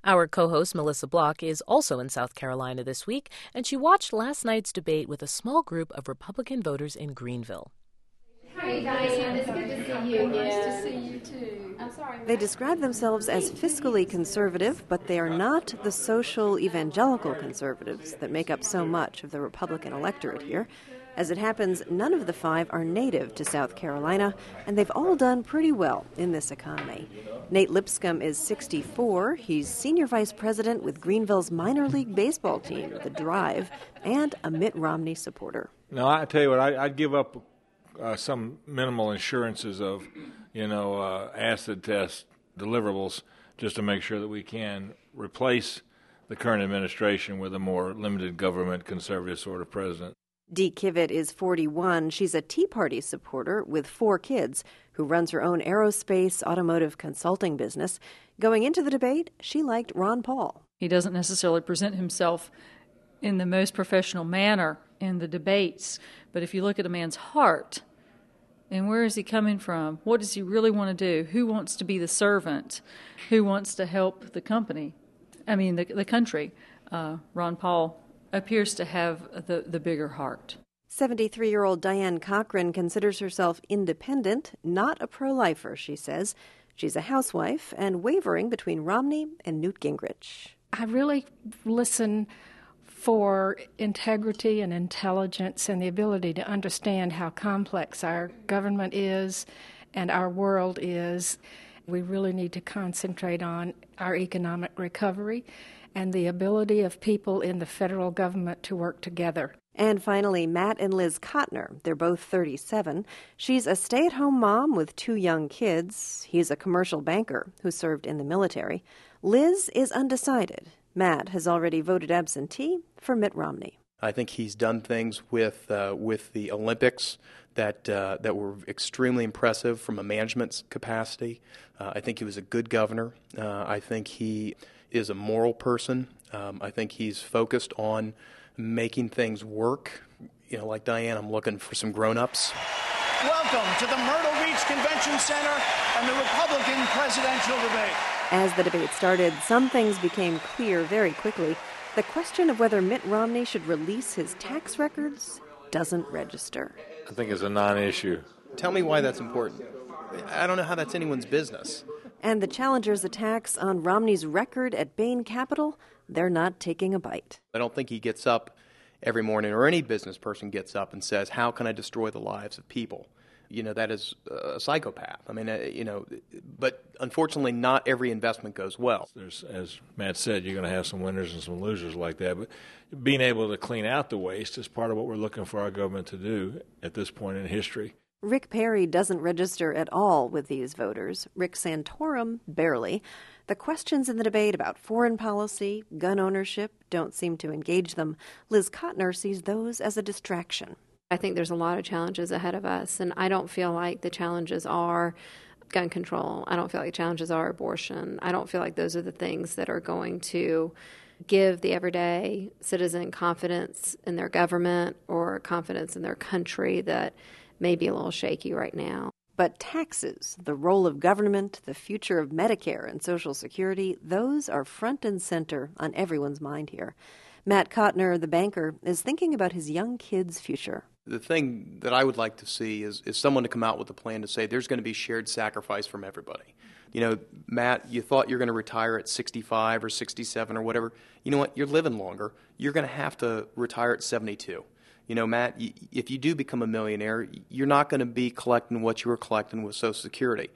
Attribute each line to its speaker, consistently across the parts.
Speaker 1: Our co-host Melissa Block is also in South Carolina this week, and she watched last night's debate with a small group of Republican voters in Greenville.
Speaker 2: Hi, Diane. It's good to see you again.
Speaker 3: Nice to see you, too.
Speaker 2: I'm sorry.
Speaker 4: They describe themselves as fiscally conservative, but they are not the social evangelical conservatives that make up so much of the Republican electorate here. As it happens, none of the five are native to South Carolina, and they've all done pretty well in this economy. Nate Lipscomb is 64. He's senior vice president with Greenville's minor league baseball team, the Drive, and a Mitt Romney supporter.
Speaker 5: Now, I tell you what, I'd give up some minimal insurances of, acid test deliverables just to make sure that we can replace the current administration with a more limited government conservative sort of president.
Speaker 4: Dee Kivett is 41. She's a Tea Party supporter with 4 kids who runs her own aerospace automotive consulting business. Going into the debate, she liked Ron Paul.
Speaker 3: He doesn't necessarily present himself in the most professional manner in the debates, but if you look at a man's heart, and where is he coming from? What does he really want to do? Who wants to be the servant? Who wants to help the country? Ron Paul appears to have the bigger heart.
Speaker 4: 73-year-old Diane Cochran considers herself independent, not a pro-lifer, she says. She's a housewife and wavering between Romney and Newt Gingrich.
Speaker 6: I really listen for integrity and intelligence and the ability to understand how complex our government is and our world is. We really need to concentrate on our economic recovery and the ability of people in the federal government to work together.
Speaker 4: And finally, Matt and Liz Kotner. They're both 37. She's a stay-at-home mom with 2 young kids. He's a commercial banker who served in the military. Liz is undecided. Matt has already voted absentee for Mitt Romney.
Speaker 7: I think he's done things with the Olympics that were extremely impressive from a management capacity. I think he was a good governor. I think he is a moral person. I think he's focused on making things work. Like Diane, I'm looking for some grown-ups.
Speaker 8: Welcome to the Myrtle Beach Convention Center and the Republican presidential debate.
Speaker 4: As the debate started, some things became clear very quickly. The question of whether Mitt Romney should release his tax records doesn't register.
Speaker 5: I think it's a non-issue.
Speaker 7: Tell me why that's important. I don't know how that's anyone's business.
Speaker 4: And the challengers' attacks on Romney's record at Bain Capital, they're not taking a bite.
Speaker 7: I don't think he gets up every morning, or any business person gets up and says, how can I destroy the lives of people? That is a psychopath. But unfortunately, not every investment goes well.
Speaker 5: There's, as Matt said, you're going to have some winners and some losers like that. But being able to clean out the waste is part of what we're looking for our government to do at this point in history.
Speaker 4: Rick Perry doesn't register at all with these voters. Rick Santorum, barely. The questions in the debate about foreign policy, gun ownership, don't seem to engage them. Liz Kotner sees those as a distraction.
Speaker 2: I think there's a lot of challenges ahead of us, and I don't feel like the challenges are gun control. I don't feel like the challenges are abortion. I don't feel like those are the things that are going to give the everyday citizen confidence in their government or confidence in their country that may be a little shaky right now.
Speaker 4: But taxes, the role of government, the future of Medicare and Social Security, those are front and center on everyone's mind here. Matt Kotner, the banker, is thinking about his young kids' future.
Speaker 7: The thing that I would like to see is someone to come out with a plan to say there's going to be shared sacrifice from everybody. Matt, you thought you're going to retire at 65 or 67 or whatever. You know what? You're living longer. You're going to have to retire at 72. Matt, if you do become a millionaire, you're not going to be collecting what you were collecting with Social Security.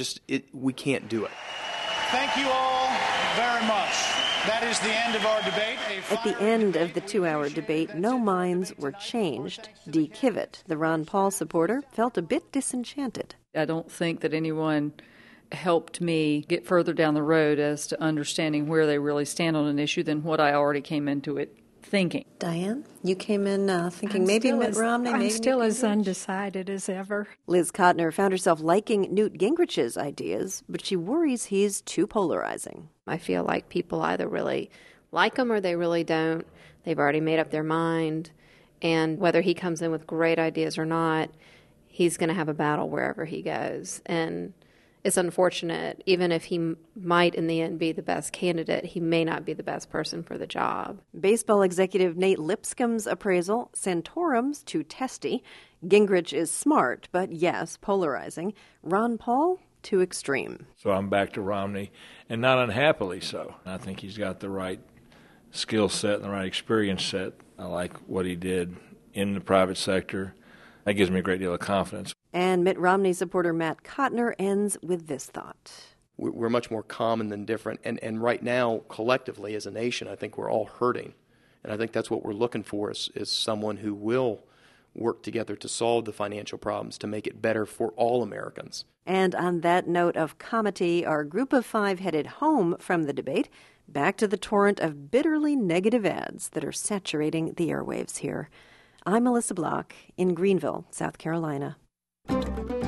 Speaker 7: We can't do it.
Speaker 8: Thank you all very much. That is the end of our debate.
Speaker 4: At the end of the 2-hour debate, no minds were changed. Dee Kivett, the Ron Paul supporter, felt a bit disenchanted.
Speaker 3: I don't think that anyone helped me get further down the road as to understanding where they really stand on an issue than what I already came into it thinking.
Speaker 4: Diane, you came in thinking maybe Mitt Romney,
Speaker 6: I'm
Speaker 4: maybe
Speaker 6: still
Speaker 4: Newt
Speaker 6: as
Speaker 4: Gingrich.
Speaker 6: undecided as ever.
Speaker 4: Liz Kotner found herself liking Newt Gingrich's ideas, but she worries he's too polarizing.
Speaker 2: I feel like people either really like him or they really don't. They've already made up their mind. And whether he comes in with great ideas or not, he's going to have a battle wherever he goes. And it's unfortunate. Even if he might in the end be the best candidate, he may not be the best person for the job.
Speaker 4: Baseball executive Nate Lipscomb's appraisal, Santorum's too testy. Gingrich is smart, but yes, polarizing. Ron Paul, too extreme.
Speaker 5: So I'm back to Romney, and not unhappily so. I think he's got the right skill set and the right experience set. I like what he did in the private sector. That gives me a great deal of confidence.
Speaker 4: And Mitt Romney supporter Matt Cotner ends with this thought.
Speaker 7: We're much more common than different. And right now, collectively as a nation, I think we're all hurting. And I think that's what we're looking for is someone who will work together to solve the financial problems, to make it better for all Americans.
Speaker 4: And on that note of comity, our group of five headed home from the debate, back to the torrent of bitterly negative ads that are saturating the airwaves here. I'm Melissa Block in Greenville, South Carolina.